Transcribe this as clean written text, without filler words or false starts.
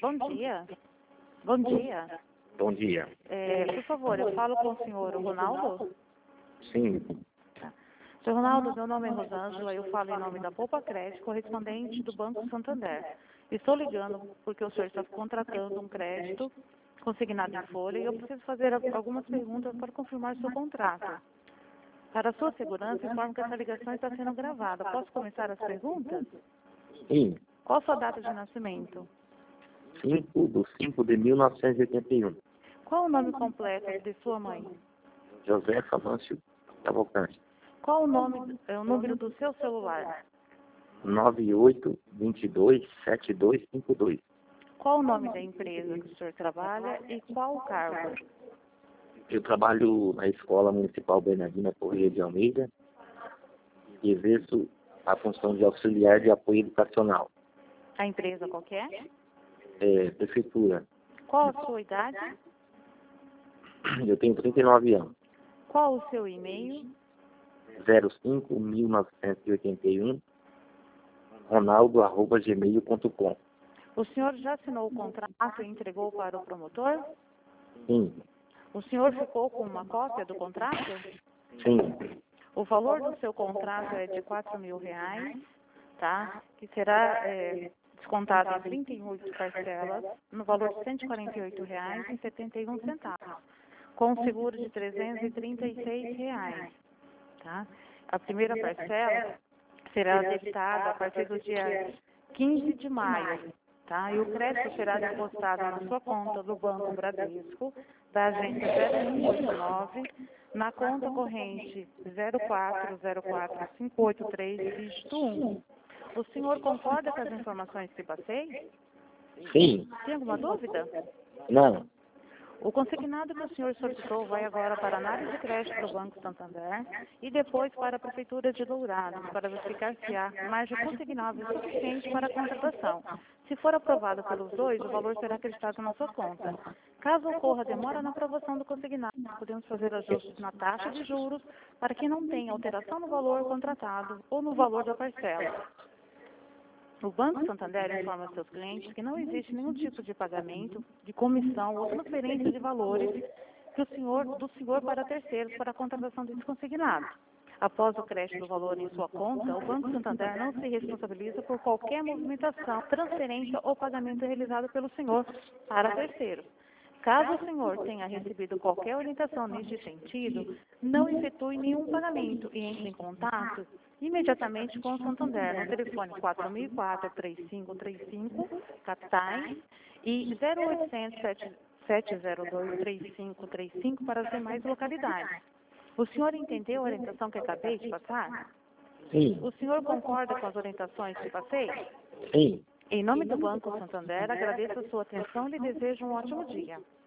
Bom dia. Bom dia. Bom dia. Por favor, eu falo com o senhor Ronaldo? Sim, Senhor Ronaldo, meu nome é Rosângela, eu falo em nome da Poupa Crédito, correspondente do Banco Santander. Estou ligando porque o senhor está contratando um crédito consignado em folha e eu preciso fazer algumas perguntas para confirmar seu contrato. Para a sua segurança, informo que essa ligação está sendo gravada. Posso começar as perguntas? sim. Qual a sua data de nascimento? 5/5/1981. Qual o nome completo de sua mãe? José Famâncio Cavalcante. Qual o número do seu celular? 98227252. Qual o nome da empresa que o senhor trabalha e qual o cargo? Eu trabalho na Escola Municipal Bernardina Corrêa de Almeida e exerço a função de auxiliar de apoio educacional. A empresa qual que é? Prefeitura. Qual a sua idade? Eu tenho 39 anos. Qual o seu e-mail? 05/1981 ronaldo@gmail.com. O senhor já assinou o contrato e entregou para o promotor? Sim, O senhor ficou com uma cópia do contrato? sim, O valor do seu contrato é de R$ 4.000, tá? Que será descontado em 38 parcelas, no valor de R$ 148,71, com um seguro de R$ 336, tá? A primeira parcela será debitada a partir do dia 15 de maio, tá? E o crédito será depositado na sua conta do Banco Bradesco, da agência 0189, na conta corrente 0404-583, dígito 1. O senhor concorda com as informações que passei? sim. Tem alguma dúvida? Não, O consignado que o senhor solicitou vai agora para a análise de crédito do Banco Santander e depois para a Prefeitura de Dourados, para verificar se há margem consignável suficiente para a contratação. Se for aprovado pelos dois, o valor será acreditado na sua conta. Caso ocorra demora na aprovação do consignado, podemos fazer ajustes na taxa de juros para que não tenha alteração no valor contratado ou no valor da parcela. O Banco Santander informa seus clientes que não existe nenhum tipo de pagamento, de comissão ou transferência de valores do senhor para terceiros para a contratação desse consignado. Após o crédito do valor em sua conta, o Banco Santander não se responsabiliza por qualquer movimentação, transferência ou pagamento realizado pelo senhor para terceiros. Caso o senhor tenha recebido qualquer orientação neste sentido, não efetue nenhum pagamento e entre em contato imediatamente com o Santander no telefone 4004-3535, capitais, e 0800-702-3535 para as demais localidades. O senhor entendeu a orientação que acabei de passar? sim, O senhor concorda com as orientações que passei? sim. Em nome do Banco Santander, agradeço a sua atenção e lhe desejo um ótimo dia.